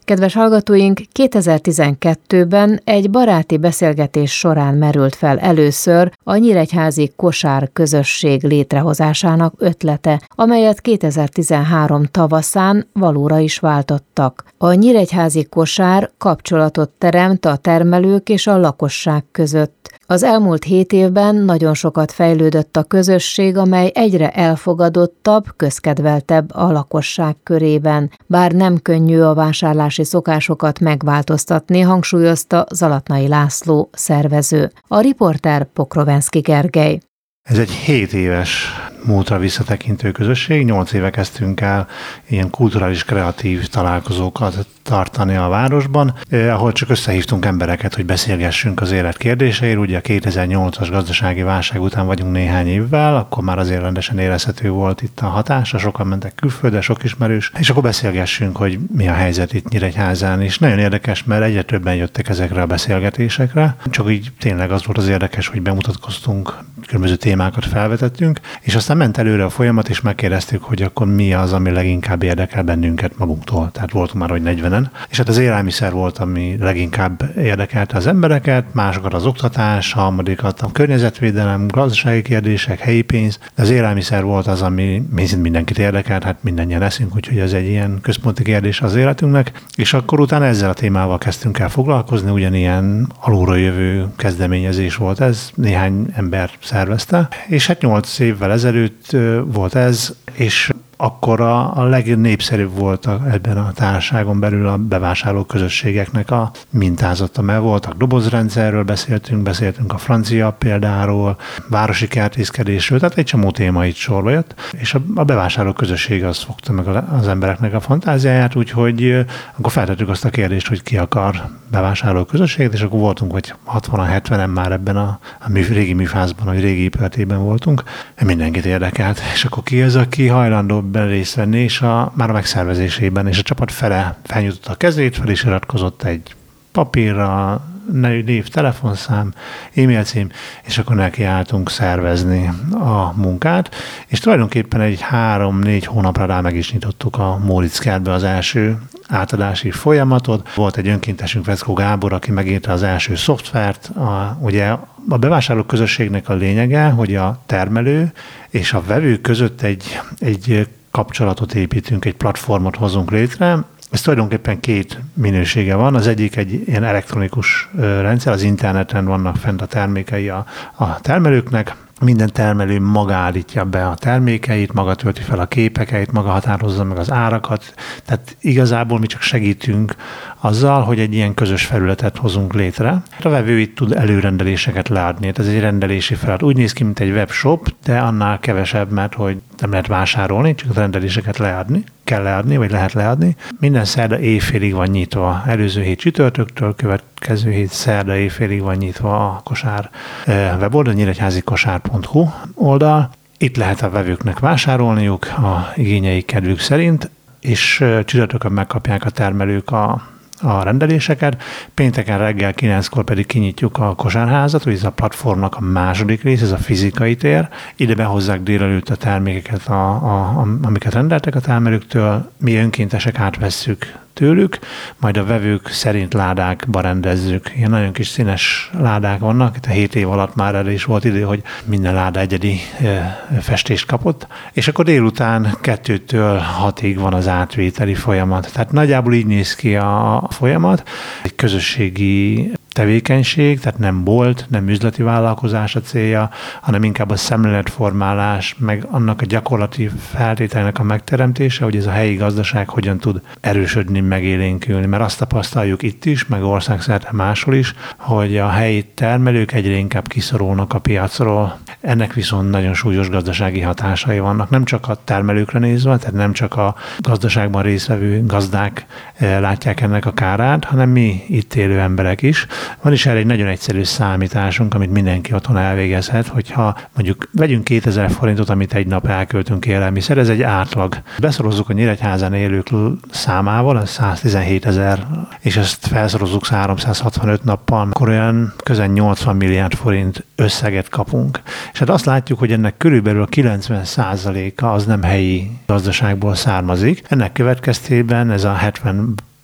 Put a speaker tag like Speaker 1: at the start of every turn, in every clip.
Speaker 1: Kedves hallgatóink, 2012-ben egy baráti beszélgetés során merült fel először a Nyíregyházi Kosár Közösség létrehozásának ötlete, amelyet 2013 tavaszán valóra is váltottak. A Nyíregyházi Kosár kapcsolatot teremt a termelők és a lakosság között. Az elmúlt 7 évben nagyon sokat fejlődött a közösség, amely egyre elfogadottabb, közkedveltebb a lakosság körében. Bár nem könnyű a vásárlási szokásokat megváltoztatni, hangsúlyozta Zalatnai László szervező. A riporter Pokrovenszky Gergely.
Speaker 2: Ez egy 7 éves múltra visszatekintő közösség, 8 éve kezdtünk el ilyen kulturális, kreatív találkozókat tartani a városban, ahol csak összehívtunk embereket, hogy beszélgessünk az élet kérdéseiről. Ugye a 2008-as gazdasági válság után vagyunk néhány évvel, akkor már azért rendesen érezhető volt itt a hatása, sokan mentek külföldre, sok ismerős, és akkor beszélgessünk, hogy mi a helyzet itt Nyíregyházán, és nagyon érdekes, mert egyre többen jöttek ezekre a beszélgetésekre, csak így tényleg az volt az érdekes, hogy bemutatkoztunk, különböző témákat felvetettünk, és aztán ment előre a folyamat, és megkérdeztük, hogy akkor mi az, ami leginkább érdekel bennünket magunktól. Tehát voltunk már, hogy 40-en. És hát az élelmiszer volt, ami leginkább érdekelte az embereket, másokat az oktatás, harmadikat a környezetvédelem, gazdasági kérdések, helyi pénz, de az élelmiszer volt az, ami mindenkit érdekelt, hát mindannyian eszünk, úgyhogy ez egy ilyen központi kérdés az életünknek. És akkor utána ezzel a témával kezdtünk el foglalkozni, ugyanilyen alulról jövő kezdeményezés volt ez, néhány ember szervezte, és hát 8 évvel ezelőtt volt ez, és akkor a legnépszerűbb volt ebben a társaságon belül a bevásárló közösségeknek a mintázata, mert voltak dobozrendszerről beszéltünk a francia példáról, városi kertészkedésről, tehát egy csomó téma itt sorba jött, és a bevásárló közösség az fogta meg az embereknek a fantáziáját, úgyhogy akkor feltettük azt a kérdést, hogy ki akar bevásárló közösséget, és akkor voltunk, vagy 60-70-en már ebben a régi műfázban, vagy régi épületében voltunk, mindenkit érdekelt, és akkor ki az, aki hajlandó részt venni, és már a megszervezésében, és a csapat fele felnyújtotta a kezét, fel is iratkozott egy papírra, név, telefonszám, e-mail cím, és akkor nekiálltunk szervezni a munkát, és tulajdonképpen egy 3-4 hónapra rá meg is nyitottuk a Móricz kertbe az első átadási folyamatot. Volt egy önkéntesünk, Veckó Gábor, aki megírta az első szoftvert. Ugye a bevásárló közösségnek a lényege, hogy a termelő és a vevő között egy kapcsolatot építünk, egy platformot hozunk létre. Ez tulajdonképpen 2 minősége van. Az egyik egy ilyen elektronikus rendszer, az interneten vannak fent a termékei a termelőknek. Minden termelő maga állítja be a termékeit, maga tölti fel a képeket, maga határozza meg az árakat. Tehát igazából mi csak segítünk azzal, hogy egy ilyen közös felületet hozunk létre. A vevő itt tud előrendeléseket leadni. Ez egy rendelési feladat. Úgy néz ki, mint egy webshop, de annál kevesebb, mert hogy nem lehet vásárolni, csak a rendeléseket kell leadni, vagy lehet leadni. Minden szerda éjfélig van nyitva. Előző hét csütörtöktől, következő hét szerda éjfélig van nyitva a kosár weboldal, nyíregyházikosár.hu oldal. Itt lehet a vevőknek vásárolniuk a igényeik, kedvük szerint, és csütörtökön megkapják a termelők a rendeléseket. Pénteken reggel 9-kor pedig kinyitjuk a kosárházat, hogy ez a platformnak a második rész, ez a fizikai tér. Ide behozzák délelőtt a termékeket, amiket rendeltek a termelőktől. Mi önkéntesek átvesszük tőlük, majd a vevők szerint ládákba rendezzük. Ilyen nagyon kis színes ládák vannak. Itt a 7 év alatt már erre is volt idő, hogy minden láda egyedi festést kapott. És akkor délután 2-től 6-ig van az átvételi folyamat. Tehát nagyjából így néz ki a folyamat. Egy közösségi tevékenység, tehát nem bolt, nem üzleti vállalkozás a célja, hanem inkább a szemléletformálás, meg annak a gyakorlati feltételnek a megteremtése, hogy ez a helyi gazdaság hogyan tud erősödni, megélénkülni. Mert azt tapasztaljuk itt is, meg országszerte máshol is, hogy a helyi termelők egyre inkább kiszorulnak a piacról. Ennek viszont nagyon súlyos gazdasági hatásai vannak. Nem csak a termelőkre nézve, tehát nem csak a gazdaságban résztvevő gazdák látják ennek a kárát, hanem mi itt élő emberek is. Van is erre egy nagyon egyszerű számításunk, amit mindenki otthon elvégezhet, hogyha mondjuk vegyünk 2000 forintot, amit egy nap elköltünk élelmiszer, ez egy átlag. Beszorozzuk a Nyíregyházán élők számával, az 117 000, és ezt felszorozzuk 365 nappal, akkor olyan közel 80 milliárd forint összeget kapunk. És hát azt látjuk, hogy ennek körülbelül a 90%-a az nem helyi gazdaságból származik. Ennek következtében ez a 70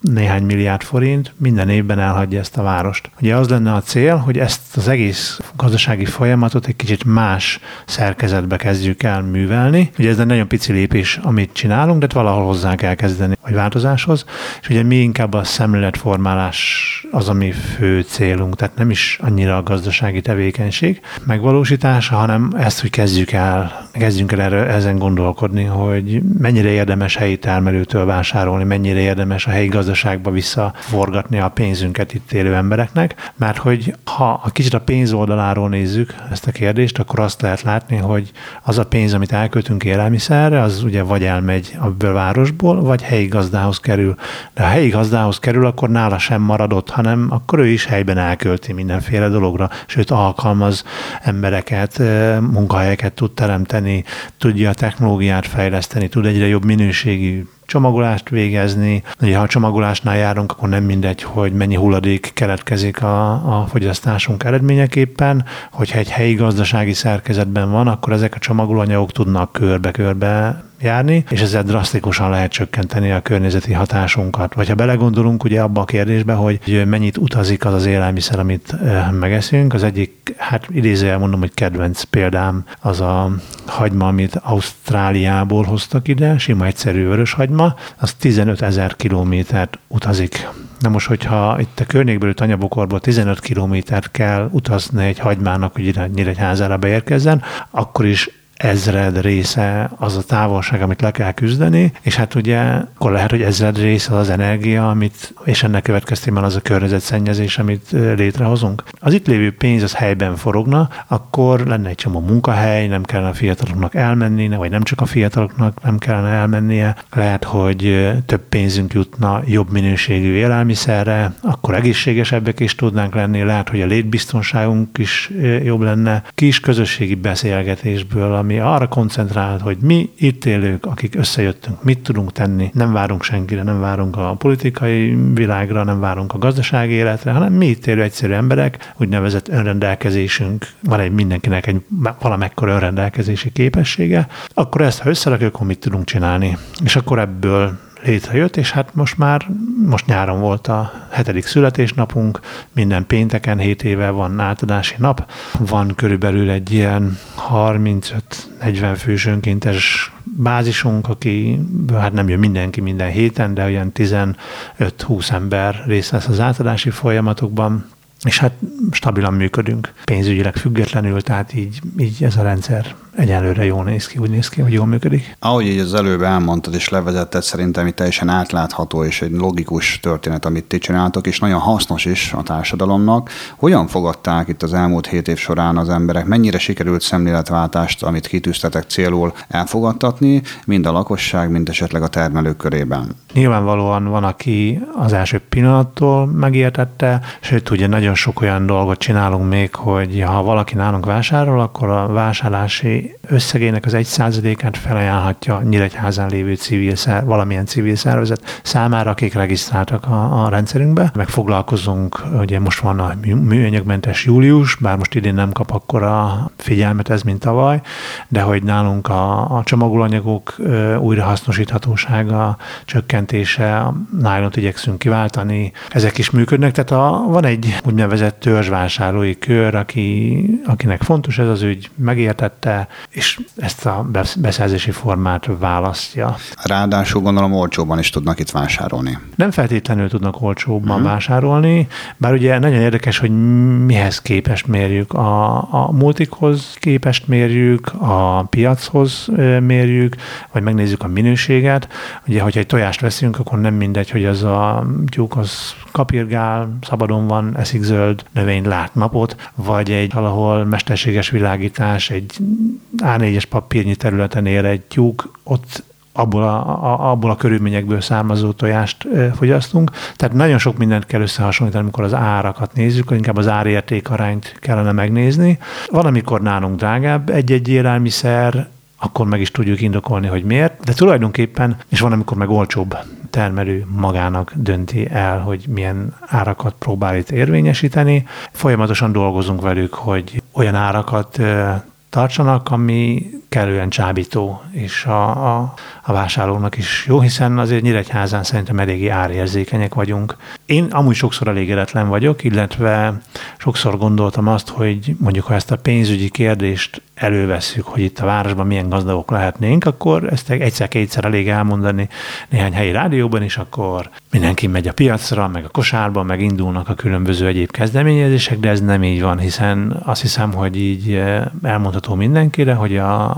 Speaker 2: néhány milliárd forint minden évben elhagyja ezt a várost. Ugye az lenne a cél, hogy ezt az egész gazdasági folyamatot egy kicsit más szerkezetbe kezdjük el művelni. Ugye ez egy nagyon pici lépés, amit csinálunk, de valahol hozzá kell kezdeni a változáshoz. És ugye mi inkább a szemléletformálás az, ami fő célunk, tehát nem is annyira a gazdasági tevékenység megvalósítása, hanem ezt, hogy kezdjünk el ezen gondolkodni, hogy mennyire érdemes helyi termelőtől vásárolni, mennyire érdemes a helyi gazdaságba visszaforgatni a pénzünket itt élő embereknek, mert hogy ha a kicsit a pénz oldaláról nézzük ezt a kérdést, akkor azt lehet látni, hogy az a pénz, amit elköltünk élelmiszerre, az ugye vagy elmegy a városból, vagy helyi gazdához kerül. De ha helyi gazdához kerül, akkor nála sem maradott, hanem akkor ő is helyben elkölti mindenféle dologra, sőt alkalmaz embereket, munkahelyeket tud teremteni, tudja a technológiát fejleszteni, tud egyre jobb minőségű csomagolást végezni. Ugye, ha a csomagolásnál járunk, akkor nem mindegy, hogy mennyi hulladék keletkezik a fogyasztásunk eredményeképpen. Hogyha egy helyi gazdasági szerkezetben van, akkor ezek a csomagolóanyagok tudnak körbe-körbe járni, és ezzel drasztikusan lehet csökkenteni a környezeti hatásunkat. Vagy ha belegondolunk ugye abba a kérdésbe, hogy mennyit utazik az az élelmiszer, amit megeszünk, az egyik, hát idézőjel mondom, hogy kedvenc példám az a hagyma, amit Ausztráliából hoztak ide, sima egyszerű vörös hagyma, az 15 000 kilométert utazik. Na most, hogyha itt a környékből Tanyabokorból 15 kilométert kell utazni egy hagymának, hogy Nyíregyházára beérkezzen, akkor is ezred része az a távolság, amit le kell küzdeni, és hát ugye akkor lehet, hogy ezred része az energia, és ennek következtében az a környezetszennyezés, amit létrehozunk. Az itt lévő pénz az helyben forogna, akkor lenne egy csomó munkahely, nem kellene a fiataloknak elmenni, vagy nem csak a fiataloknak nem kellene elmennie, lehet, hogy több pénzünk jutna jobb minőségű élelmiszerre, akkor egészségesebbek is tudnánk lenni, lehet, hogy a létbiztonságunk is jobb lenne. Kis közösségi beszélgetésből, ami arra koncentrál, hogy mi itt élők, akik összejöttünk, mit tudunk tenni, nem várunk senkire, nem várunk a politikai világra, nem várunk a gazdasági életre, hanem mi itt élő egyszerű emberek, úgynevezett önrendelkezésünk, van mindenkinek egy valamekkora önrendelkezési képessége, akkor ezt, ha összerakjuk, akkor mit tudunk csinálni. És akkor ebből létrejött, és hát most nyáron volt a 7. születésnapunk, minden pénteken 7 éve van átadási nap, van körülbelül egy ilyen 35-40 fős önkéntes bázisunk, aki hát nem jön mindenki minden héten, de olyan 15-20 ember részt vesz az átadási folyamatokban, és hát stabilan működünk, pénzügyileg függetlenül, tehát így ez a rendszer egyelőre jól néz ki, úgy néz ki, hogy jól működik.
Speaker 3: Ahogy így az előbb elmondtad és levezetted, szerintem itt teljesen átlátható és egy logikus történet, amit ti csináltok, és nagyon hasznos is a társadalomnak. Hogyan fogadták itt az elmúlt 7 év során az emberek? Mennyire sikerült szemléletváltást, amit kitűztetek célul elfogadtatni, mind a lakosság, mind esetleg a termelők körében?
Speaker 2: Nyilvánvalóan van, aki az első pillanattól megértette, sőt, ugye nagyon sok olyan dolgot csinálunk még, hogy ha valaki nálunk vásárol, akkor a vásárlási összegének az 1%-át felajánlhatja Nyíregyházán lévő valamilyen civil szervezet számára, akik regisztráltak a rendszerünkbe. Meg foglalkozunk, ugye most van a műanyagmentes július, bár most idén nem kap akkora figyelmet ez, mint tavaly, de hogy nálunk a csomagolóanyagok újrahasznosíthatósága, csökkentése, a nylont igyekszünk kiváltani, ezek is működnek, tehát van egy úgynevezett törzsvásárlói kör, akinek fontos ez az ügy, megértette, és ezt a beszerzési formát választja.
Speaker 3: Ráadásul gondolom olcsóban is tudnak itt vásárolni.
Speaker 2: Nem feltétlenül tudnak olcsóbban vásárolni, bár ugye nagyon érdekes, hogy mihez képest mérjük. A multikhoz képest mérjük, a piachoz mérjük, vagy megnézzük a minőséget. Ugye, hogyha egy tojást veszünk, akkor nem mindegy, hogy az a tyúk az kapirgál, szabadon van, eszik zöld, növény lát napot, vagy egy valahol mesterséges világítás, egy A4-es papírnyi területen ér egy tyúk, ott abból a körülményekből származó tojást fogyasztunk. Tehát nagyon sok mindent kell összehasonlítani, amikor az árakat nézzük, inkább az ár-érték arányt kellene megnézni. Van, amikor nálunk drágább egy-egy élelmiszer, akkor meg is tudjuk indokolni, hogy miért, de tulajdonképpen, és van, amikor meg olcsóbb termelő magának dönti el, hogy milyen árakat próbál itt érvényesíteni. Folyamatosan dolgozunk velük, hogy olyan árakat tartsanak, ami kellően csábító, és a vásárlónak is jó, hiszen azért Nyíregyházán szerintem eléggé árérzékenyek vagyunk. Én amúgy sokszor elégedetlen vagyok, illetve sokszor gondoltam azt, hogy mondjuk ha ezt a pénzügyi kérdést elővesszük, hogy itt a városban milyen gazdagok lehetnénk, akkor ezt egyszer-kétszer elég elmondani néhány helyi rádióban, és akkor mindenki megy a piacra, meg a kosárba, meg indulnak a különböző egyéb kezdeményezések, de ez nem így van, hiszen azt hiszem, hogy így elmondható mindenkire, hogy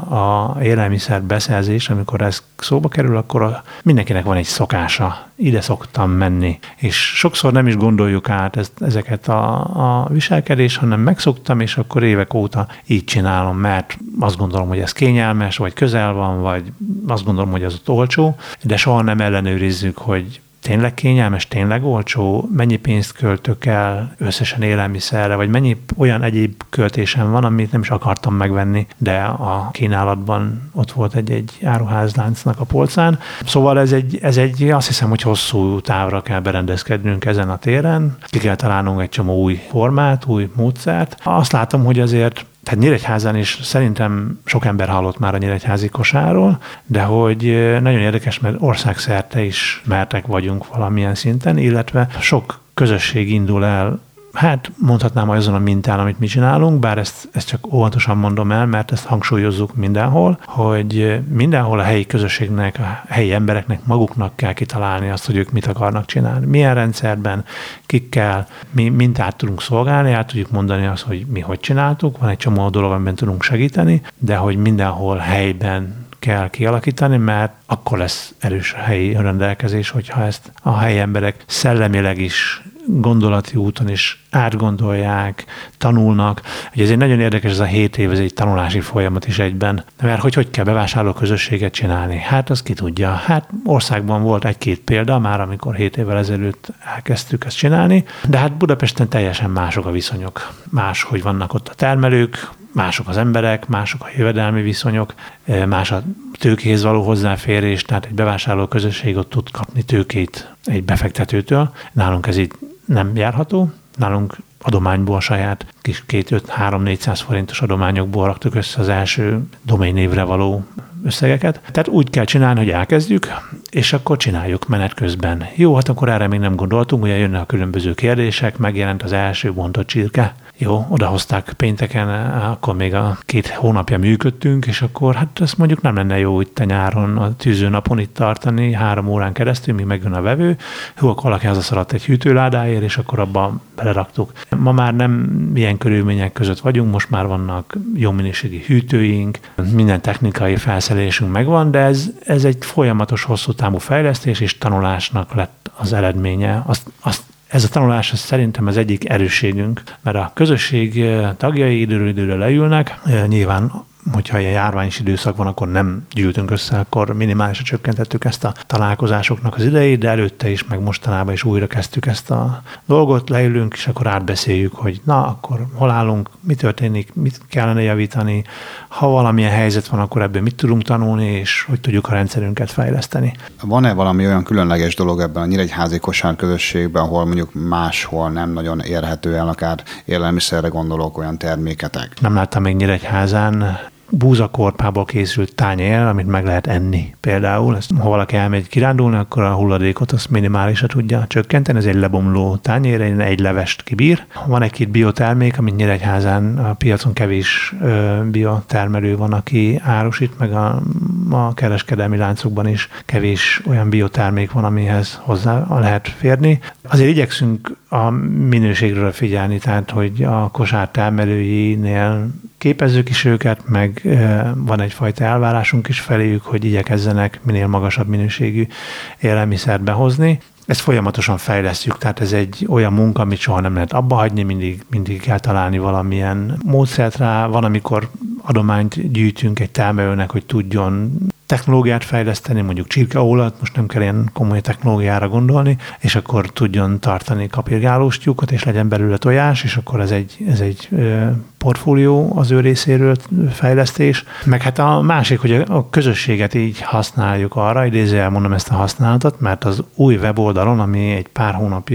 Speaker 2: a élelmiszer beszerzés, amikor ez szóba kerül, akkor mindenkinek van egy szokása. Ide szoktam menni. És sokszor nem is gondoljuk át ezeket a viselkedést, hanem megszoktam, és akkor évek óta így csinálom, mert azt gondolom, hogy ez kényelmes, vagy közel van, vagy azt gondolom, hogy az ott olcsó, de soha nem ellenőrizzük, hogy tényleg kényelmes, tényleg olcsó, mennyi pénzt költök el összesen élelmiszerre, vagy mennyi olyan egyéb költésem van, amit nem is akartam megvenni, de a kínálatban ott volt egy áruházláncnak a polcán. Szóval ez egy azt hiszem, hogy hosszú távra kell berendezkednünk ezen a téren, ki kell találnunk egy csomó új formát, új módszert. Azt látom, hogy azért tehát Nyíregyházán is szerintem sok ember hallott már a nyíregyházi kosárról, de hogy nagyon érdekes, mert országszerte is mertek vagyunk valamilyen szinten, illetve sok közösség indul el, hát mondhatnám azon a mintán, amit mi csinálunk, bár ezt csak óvatosan mondom el, mert ezt hangsúlyozzuk mindenhol, hogy mindenhol a helyi közösségnek, a helyi embereknek maguknak kell kitalálni azt, hogy ők mit akarnak csinálni. Milyen rendszerben, kikkel, mi mintát tudunk szolgálni, át tudjuk mondani azt, hogy mi hogy csináltuk, van egy csomó dolog, amiben tudunk segíteni, de hogy mindenhol helyben kell kialakítani, mert akkor lesz erős a helyi rendelkezés, hogyha ezt a helyi emberek szellemileg is, gondolati úton is átgondolják, tanulnak. Ugye ez egy nagyon érdekes, ez a 7 év, ez egy tanulási folyamat is egyben. Mert hogy kell bevásárló közösséget csinálni? Hát az ki tudja. Hát országban volt egy-két példa már, amikor 7 évvel ezelőtt elkezdtük ezt csinálni, de hát Budapesten teljesen mások a viszonyok. Máshogy vannak ott a termelők, mások az emberek, mások a jövedelmi viszonyok, más a tőkéhez való hozzáférés, tehát egy bevásárló közösség ott tud kapni tőkét egy befektetőtől. Nálunk ez így nem járható, nálunk adományból saját kis 2-5-3-400 forintos adományokból raktuk össze az első domainnévre való összegeket. Tehát úgy kell csinálni, hogy elkezdjük, és akkor csináljuk menet közben. Jó, hát akkor erre még nem gondoltunk, ugye jönnek a különböző kérdések, megjelent az első bontott csirke. Jó, odahozták pénteken, akkor még a 2 hónapja működtünk, és akkor hát ezt mondjuk nem lenne jó itt a nyáron, a tűzőnapon itt tartani 3 órán keresztül, míg megjön a vevő. Jó, akkor valaki hazaszaladt egy hűtőládáért, és akkor abba beleraktuk. Ma már nem ilyen körülmények között vagyunk, most már vannak jó minőségi hűtőink, minden technikai felszerelésünk megvan, de ez egy folyamatos hosszú távú fejlesztés, és tanulásnak lett az eredménye. Ez a tanulás szerintem az egyik erősségünk, mert a közösség tagjai időről időre leülnek, nyilván hogyha ilyen járványos időszak van, akkor nem gyűltünk össze, akkor minimálisra csökkentettük ezt a találkozásoknak az idejét, de előtte is, meg mostanában is újra kezdtük ezt a dolgot, leülünk, és akkor átbeszéljük, hogy na, akkor hol állunk, mi történik, mit kellene javítani, ha valamilyen helyzet van, akkor ebből mit tudunk tanulni, és hogy tudjuk a rendszerünket fejleszteni.
Speaker 3: Van-e valami olyan különleges dolog ebben a nyíregyházi kosárközösségben, ahol mondjuk máshol nem nagyon érhető el, akár élelmiszerre gondolok, olyan terméketek?
Speaker 2: Nem láttam még Nyíregyházán búzakorpából készült tányér, amit meg lehet enni például. Ha valaki elmegy kirándulni, akkor a hulladékot azt minimálisra tudja csökkenteni. Ez egy lebomló tányér, egy levest kibír. Van egy-két biotermék, amit Nyíregyházán a piacon kevés biotermelő van, aki árusít, meg a kereskedelmi láncokban is kevés olyan biotermék van, amihez hozzá lehet férni. Azért igyekszünk a minőségről figyelni, tehát hogy a kosár termelőinél képezzük is őket, meg van egyfajta elvárásunk is feléjük, hogy igyekezzenek minél magasabb minőségű élelmiszert behozni. Ezt folyamatosan fejlesztjük, tehát ez egy olyan munka, amit soha nem lehet abba hagyni, mindig kell találni valamilyen módszert rá. Van, amikor adományt gyűjtünk egy termelőnek, hogy tudjon technológiát fejleszteni, mondjuk csirkeolajat, most nem kell ilyen komoly technológiára gondolni, és akkor tudjon tartani kapirgálós tyúkot, és legyen belőle tojás, és akkor ez egy portfólió az ő részéről fejlesztés. Meg hát a másik, hogy a közösséget így használjuk arra, idézőjel mondom ezt a használatot, mert az új weboldalon, ami egy pár hónapja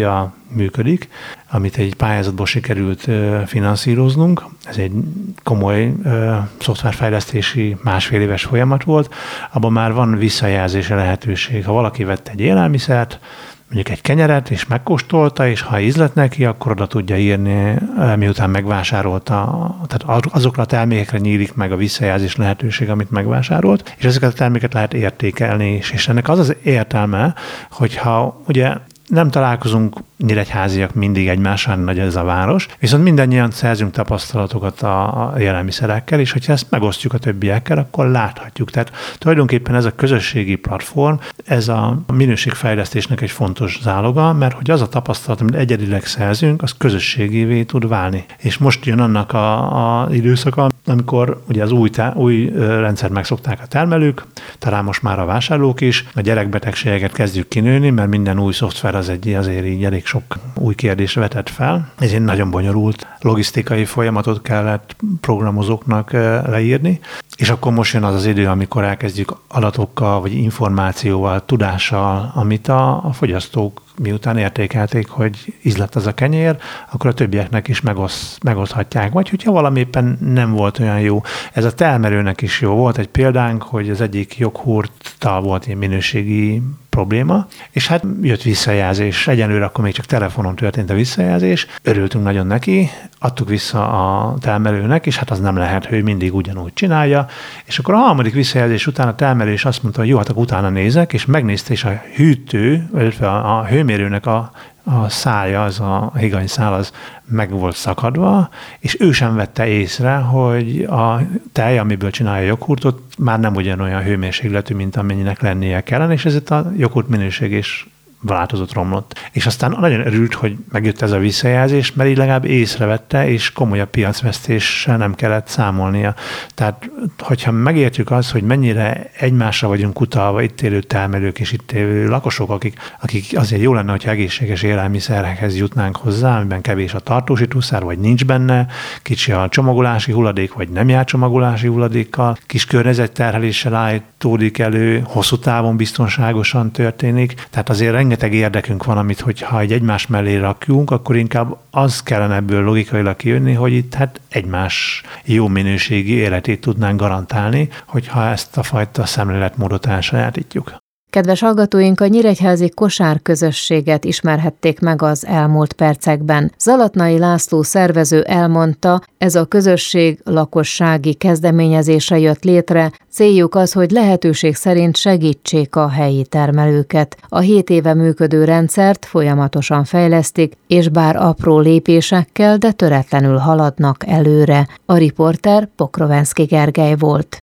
Speaker 2: működik, amit egy pályázatból sikerült finanszíroznunk. Ez egy komoly szoftverfejlesztési másfél éves folyamat volt. Abban már van visszajelzési lehetőség. Ha valaki vett egy élelmiszert, mondjuk egy kenyeret, és megkóstolta, és ha ízlet neki, akkor oda tudja írni, miután megvásárolta. Tehát azokra a termékekre nyílik meg a visszajelzés lehetőség, amit megvásárolt, és ezeket a terméket lehet értékelni is. És ennek az az értelme, hogyha ugye nem találkozunk nyíregyháziak mindig egymással, nagy ez a város, viszont mindannyian szerzünk tapasztalatokat a élelmiszerekkel, és hogyha ezt megosztjuk a többiekkel, akkor láthatjuk. Tehát tulajdonképpen ez a közösségi platform, ez a minőségfejlesztésnek egy fontos záloga, mert hogy az a tapasztalat, amit egyedileg szerzünk, az közösségévé tud válni. És most jön annak az időszaka, amikor ugye az új rendszert megszokták a termelők, talán most már a vásárlók is, a gyerekbetegségeket kezdjük kinőni, mert minden új szoftver az azért így elég sok új kérdést vetett fel. Ez egy nagyon bonyolult logisztikai folyamatot kellett programozóknak leírni, és akkor most jön az az idő, amikor elkezdjük adatokkal, vagy információval, tudással, amit a fogyasztók miután értékelték, hogy ízlett az a kenyér, akkor a többieknek is megoszthatják. Vagy hogyha valami éppen nem volt olyan jó. Ez a termelőnek is jó. Volt egy példánk, hogy az egyik joghurttal volt ilyen minőségi probléma, és hát jött visszajelzés. Egyenlőre akkor még csak telefonon történt a visszajelzés. Örültünk nagyon neki, adtuk vissza a termelőnek, és hát az nem lehet, hogy ő mindig ugyanúgy csinálja. És akkor a harmadik visszajelzés után a termelő is azt mondta, hogy jó, hát akkor utána nézek, és megnézte, és a hűtő, illetve a hőmérőnek a szálja, az a higanyszál, az meg volt szakadva, és ő sem vette észre, hogy a tej, amiből csinálja a joghurtot, már nem ugyanolyan hőmérsékletű, mint amennyinek lennie kellene, és ezért a joghurt minőség is változott, romlott. És aztán nagyon örült, hogy megjött ez a visszajelzés, mert így legalább észrevette, és komolyabb piacvesztéssel nem kellett számolnia. Tehát, hogyha megértjük azt, hogy mennyire egymásra vagyunk utalva itt élő termelők és itt élő lakosok, akik azért jó lenne, hogyha egészséges élelmiszerekhez jutnánk hozzá, amiben kevés a tartósítószer, vagy nincs benne, kicsi a csomagolási hulladék, vagy nem jár csomagolási hulladékkal, kis környezetterheléssel állítódik elő, hosszú távon biztonságosan történik. Tehát azért rengeteg érdekünk van, amit hogyha egymás mellé rakjunk, akkor inkább az kellene ebből logikailag kijönni, hogy itt hát egymás jó minőségi életét tudnánk garantálni, hogyha ezt a fajta szemléletmódot elsajátítjuk.
Speaker 1: Kedves hallgatóink, a nyíregyházi kosárközösséget ismerhették meg az elmúlt percekben. Zalatnai László szervező elmondta, ez a közösség lakossági kezdeményezése jött létre, céljuk az, hogy lehetőség szerint segítsék a helyi termelőket. A 7 éve működő rendszert folyamatosan fejlesztik, és bár apró lépésekkel, de töretlenül haladnak előre. A riporter Pokrovenszky Gergely volt.